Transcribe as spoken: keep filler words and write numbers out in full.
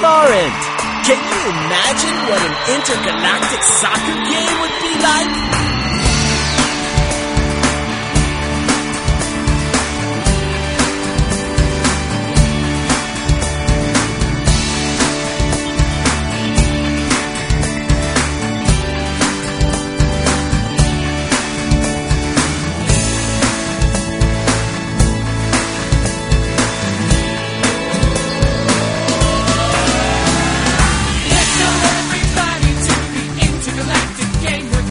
aren't. Can you imagine what an intergalactic soccer game would be?